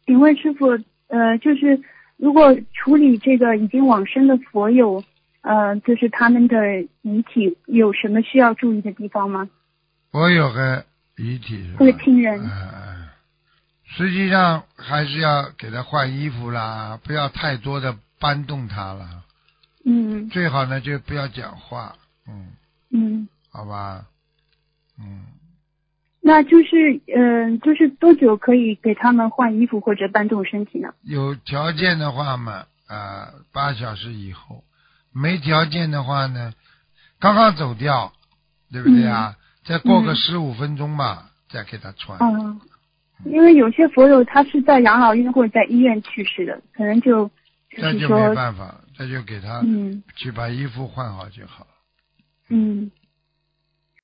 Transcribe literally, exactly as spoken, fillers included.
请问师傅，呃，就是如果处理这个已经往生的佛友，呃，就是他们的遗体有什么需要注意的地方吗？ 我有个遗体是吧？ 会亲人。 嗯，实际上还是要给他换衣服啦，不要太多的搬动他了。 嗯。 最好呢就不要讲话，嗯。 嗯。 好吧，嗯。 那就是嗯、呃，就是多久可以给他们换衣服或者搬动身体呢？ 有条件的话嘛，啊、呃，八小时以后；没条件的话呢，刚刚走掉，对不对啊？嗯、再过个十五分钟吧，嗯、再给他穿。 嗯，因为有些佛友他是在养老院或者在医院去世的，可能就就是说， 那就没办法，这就给他嗯， 去把衣服换好就好。 嗯。